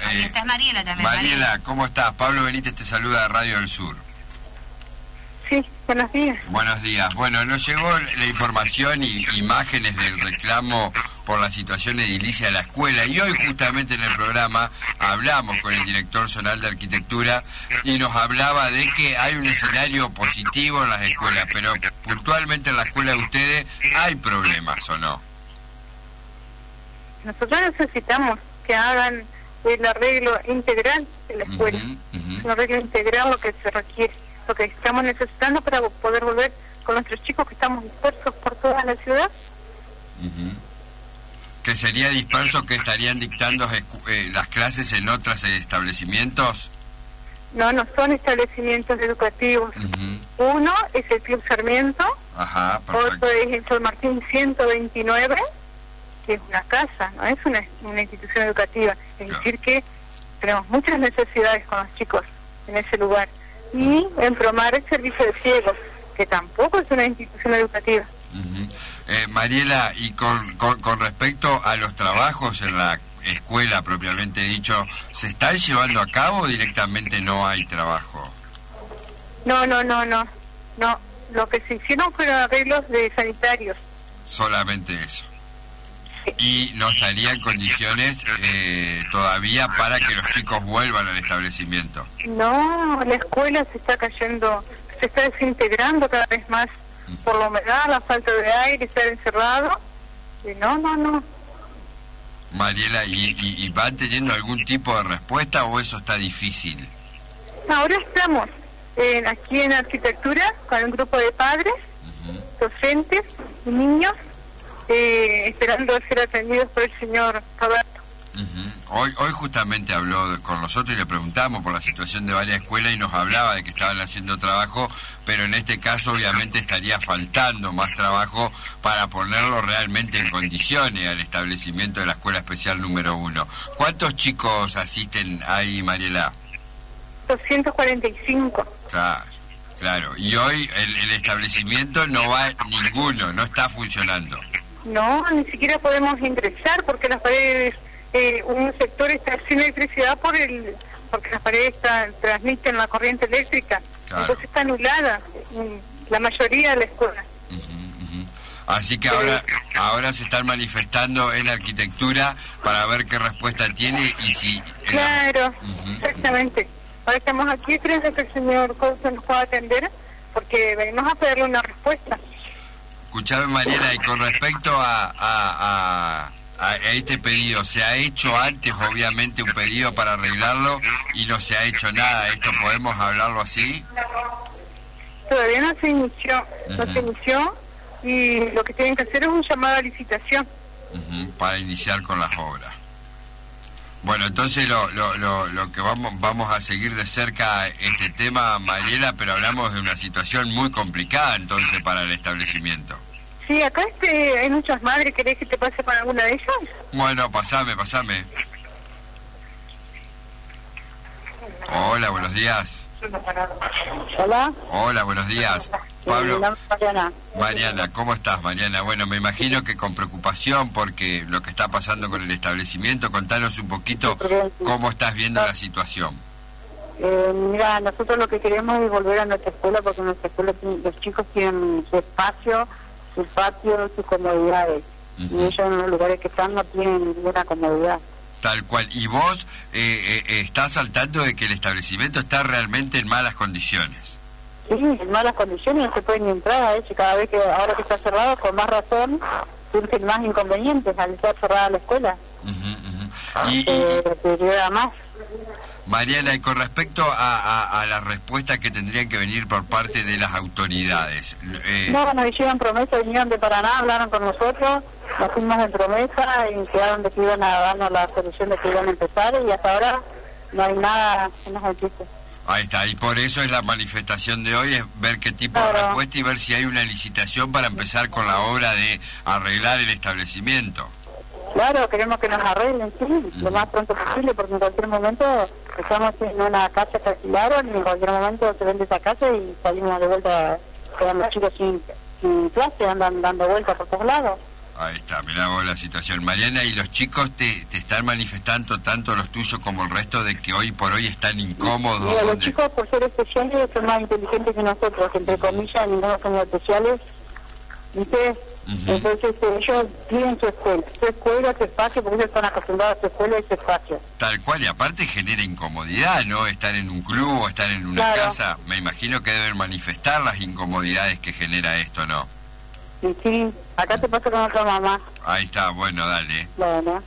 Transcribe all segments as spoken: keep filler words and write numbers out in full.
Eh, Esta es Mariela también. Mariela, Mariela, ¿cómo estás? Pablo Benítez te saluda de Radio del Sur. Sí, buenos días. Buenos días. Bueno, nos llegó la información y imágenes del reclamo por la situación edilicia de la escuela, y hoy justamente en el programa hablamos con el director zonal de arquitectura y nos hablaba de que hay un escenario positivo en las escuelas, pero puntualmente en la escuela de ustedes hay problemas, ¿o no? Nosotros necesitamos que hagan el arreglo integral de la escuela. Uh-huh, uh-huh. Un arreglo integral lo que se requiere, lo que estamos necesitando para poder volver con nuestros chicos que estamos dispersos por toda la ciudad. Uh-huh. ¿Que sería disperso que estarían dictando eh, las clases en otros establecimientos? No, no son establecimientos educativos. Uh-huh. Uno es el Club Sarmiento, Ajá, perfecto. otro es el San Martín ciento veintinueve, que es una casa, no es una, una institución educativa. Es Claro. decir que tenemos muchas necesidades con los chicos en ese lugar. Y en Promar el servicio de ciegos, que tampoco es una institución educativa. Uh-huh. eh, Mariela, y con, con, con respecto a los trabajos en la escuela propiamente dicho, ¿se están llevando a cabo o directamente no hay trabajo? No, no, no, no, no. Lo que se hicieron fueron arreglos de sanitarios. Solamente eso. Sí. Y no estaría en condiciones eh, todavía para que los chicos vuelvan al establecimiento. No, la escuela se está cayendo, se está desintegrando cada vez más por la humedad, la falta de aire, estar encerrado. Y no, no, no. Mariela, ¿y, y, y van teniendo algún tipo de respuesta o eso está difícil? Ahora estamos eh, aquí en arquitectura con un grupo de padres, Uh-huh. docentes y niños, eh, esperando ser atendidos por el señor Roberto. Uh-huh. Hoy hoy justamente habló con nosotros y le preguntamos por la situación de varias escuelas y nos hablaba de que estaban haciendo trabajo, pero en este caso obviamente estaría faltando más trabajo para ponerlo realmente en condiciones al establecimiento de la Escuela Especial número uno. ¿Cuántos chicos asisten ahí, Mariela? doscientos cuarenta y cinco. Claro, claro. Y hoy el, el establecimiento no va ninguno, no está funcionando. No, ni siquiera podemos ingresar porque las paredes, eh, un sector está sin electricidad por el porque las paredes están, transmiten la corriente eléctrica. Claro. Entonces está anulada mm, la mayoría de la escuela. Uh-huh, uh-huh. Así que ahora ahora se están manifestando en arquitectura para ver qué respuesta tiene y si... Claro, Uh-huh. exactamente. Ahora estamos aquí esperando que el señor Couso nos pueda atender porque venimos a pedirle una respuesta. Escuchame, Mariela, y con respecto a, a, a, a este pedido, ¿se ha hecho antes, obviamente, un pedido para arreglarlo y no se ha hecho nada? ¿Esto podemos hablarlo así? Todavía no se inició, no Ujú. se inició y lo que tienen que hacer es un llamado a licitación. Uh-huh, para iniciar con las obras. Bueno, entonces lo, lo, lo, lo que vamos vamos a seguir de cerca este tema, Mariela, pero hablamos de una situación muy complicada entonces para el establecimiento. Sí, acá este, hay muchas madres. ¿Querés que te pase con alguna de ellas? Bueno, pasame, pasame. Hola, buenos días. Hola. Hola, buenos días. Mi Pablo. nombre es Mariana. Mariana, ¿cómo estás, Mariana? Bueno, me imagino que con preocupación porque lo que está pasando con el establecimiento, contanos un poquito cómo estás viendo la situación. Eh, mira, nosotros lo que queremos es volver a nuestra escuela porque nuestra escuela, los chicos tienen su espacio, su patio, sus comodidades. Uh-huh. Y ellos en los lugares que están no tienen ninguna comodidad. Tal cual. ¿Y vos eh, eh, estás al tanto de que el establecimiento está realmente en malas condiciones? Sí, en malas condiciones no se pueden ni entrar a eso. Cada vez que, ahora que está cerrado, con más razón, surgen más inconvenientes al estar cerrada la escuela. Uh-huh, uh-huh. Y, Se y, deteriora más. Mariana, y con respecto a, a, a la respuesta que tendrían que venir por parte de las autoridades. Eh, No, nos hicieron promesa, vinieron de Paraná, hablaron con nosotros, nos fuimos en promesa y quedaron de que iban a darnos la solución de que iban a empezar y hasta ahora no hay nada que nos existe. Ahí está, y por eso es la manifestación de hoy, es ver qué tipo de Claro. respuesta y ver si hay una licitación para empezar con la obra de arreglar el establecimiento. Claro, queremos que nos arreglen, sí, lo más pronto posible, porque en cualquier momento estamos en una casa que alquilaron y en cualquier momento se vende esa casa y salimos de vuelta, quedan los chicos sin, sin clase, andan dando vueltas por todos lados. Ahí está, mirá vos la situación. Mariana, ¿y los chicos te, te están manifestando, tanto los tuyos como el resto, de que hoy por hoy están incómodos? Mira, los ¿Dónde? chicos, por ser especiales, son más inteligentes que nosotros, entre comillas, ninguno son especiales, ¿viste? Uh-huh. Entonces eh, ellos tienen su escuela, su escuela, su espacio, porque ellos están acostumbrados a su escuela y su espacio. Tal cual, y aparte genera incomodidad, ¿no? Estar en un club o estar en una Claro. casa. Me imagino que deben manifestar las incomodidades que genera esto, ¿no? Y sí, acá te paso con otra mamá. Ahí está, bueno, dale. Bueno,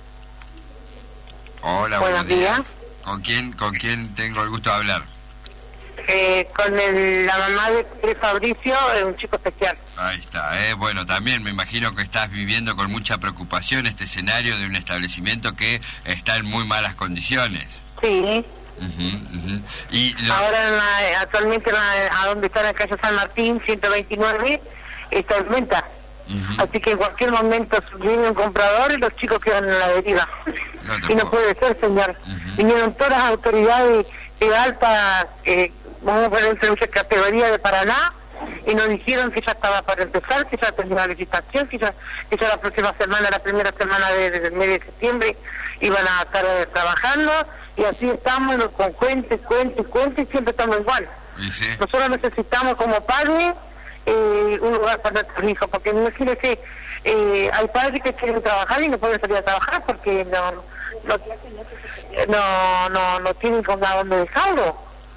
Hola, Buenos buenos días. días. ¿Con quién, con quién tengo el gusto de hablar? Eh, con el, la mamá de, de Fabricio, eh, un chico especial. Ahí está, ¿eh? Bueno, también me imagino que estás viviendo con mucha preocupación este escenario de un establecimiento que está en muy malas condiciones. Sí. Ujú, ujú. Y lo- Ahora en la- actualmente en la- a donde está en la calle San Martín, ciento veintinueve, está en venta. Ujú. Así que en cualquier momento viene un comprador y los chicos quedan en la deriva. No te Y no puedo- puede ser, señor. Ujú. Vinieron todas las autoridades de alta, eh, vamos a poner en categoría de Paraná, y nos dijeron que ya estaba para empezar, que ya tenía la licitación, que ya, que ya la próxima semana, la primera semana de- del mes de septiembre, iban a estar eh, trabajando, y así estamos con cuentes, cuentes, cuentes, y siempre estamos igual. y sí. Nosotros necesitamos como padres eh, un lugar para nuestros hijos, porque imagínense, eh, hay padres que quieren trabajar y no pueden salir a trabajar porque no no, no, no, no tienen con a dónde dejarlo.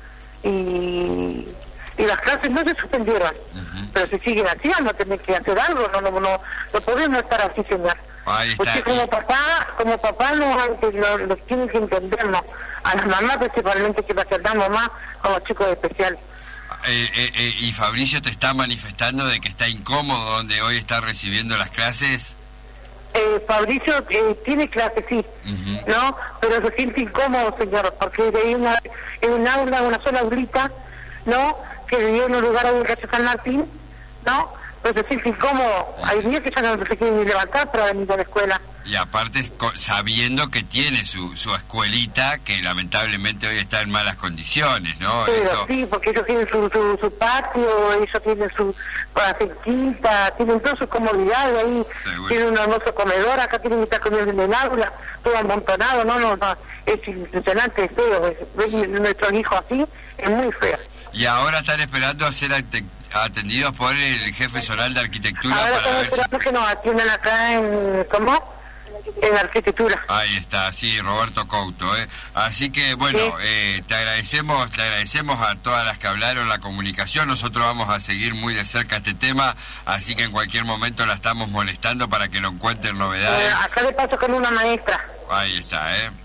Y, y las clases no se suspendieron, Ujú. pero si siguen así vamos a tener que hacer algo, no, no, no, no podemos estar así, señor. Ahí está. Porque como papá, como papá no, no, no tienen que entendernos, a las mamás principalmente que las tratamos más como chicos especiales. Eh, eh, eh, y Fabricio te está manifestando de que está incómodo donde hoy está recibiendo las clases. Eh, Fabricio eh, tiene clase, sí, Ujú. ¿no? Pero se siente incómodo, señor, porque hay una, en un aula, una sola aulita, ¿no? Que vive en un lugar ahí en calle San Martín, ¿no? Pero se siente incómodo. Hay días que ya no se quieren ni levantar para venir a la escuela. Y aparte co- sabiendo que tiene su, su escuelita, que lamentablemente hoy está en malas condiciones, ¿no? Pero Eso. sí, porque ellos tienen su, su, su patio, ellos tienen su quinta, tienen todas sus comodidades ahí, Seguro. tienen un hermoso comedor, acá tienen que estar comiendo en el aula, todo amontonado, no, no, no, es impresionante, es feo, es, ver nuestro hijo así, es muy feo. Y ahora están esperando a ser ate- atendidos por el jefe zonal de arquitectura Ahora para estamos ver si... esperando que nos atiendan acá en, ¿cómo? En arquitectura. Ahí está, sí, Roberto Couto, ¿eh? Así que, bueno, Sí. eh, te agradecemos te agradecemos a todas las que hablaron la comunicación. Nosotros vamos a seguir muy de cerca este tema, así que en cualquier momento la estamos molestando para que nos encuentren Eh, novedades. acá le paso con una maestra. Ahí está, ¿eh?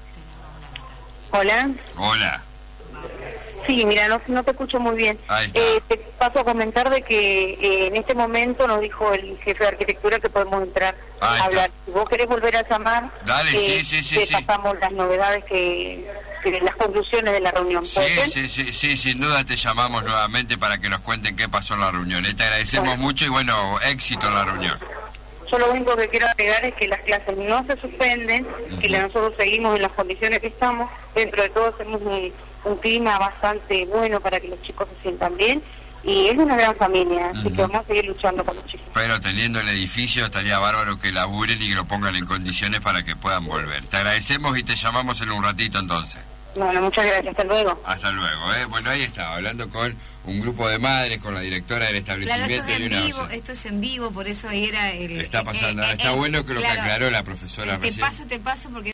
Hola. Hola. Sí, mira, no, no te escucho muy bien. Ahí está. Eh, te paso a comentar de que eh, en este momento nos dijo el jefe de arquitectura que podemos entrar Ahí a está. hablar. Si vos querés volver a llamar, Dale, eh, sí, sí, sí, te sí. pasamos las novedades, que, que las conclusiones de la reunión. Sí, ¿Puede ser? sí, sí, sí, sin duda te llamamos nuevamente para que nos cuenten qué pasó en la reunión. ¿eh? Te agradecemos Bueno. mucho y, bueno, éxito en la reunión. Yo lo único que quiero agregar es que las clases no se suspenden, que la- nosotros seguimos en las condiciones que estamos. Dentro de todo tenemos un, un clima bastante bueno para que los chicos se sientan bien. Y es una gran familia, así Ujú. que vamos a seguir luchando con los chicos. Pero teniendo el edificio estaría bárbaro que laburen y que lo pongan en condiciones para que puedan volver. Te agradecemos y te llamamos en un ratito entonces. Bueno, muchas gracias. Hasta luego. Hasta luego, ¿eh? Bueno, ahí estaba, hablando con un grupo de madres, con la directora del Claro, establecimiento esto es y en una... vivo, esto es en vivo, por eso ahí era el... Está pasando, eh, eh, ahora está eh, bueno que lo claro, que aclaró la profesora Te recién. paso, te paso porque...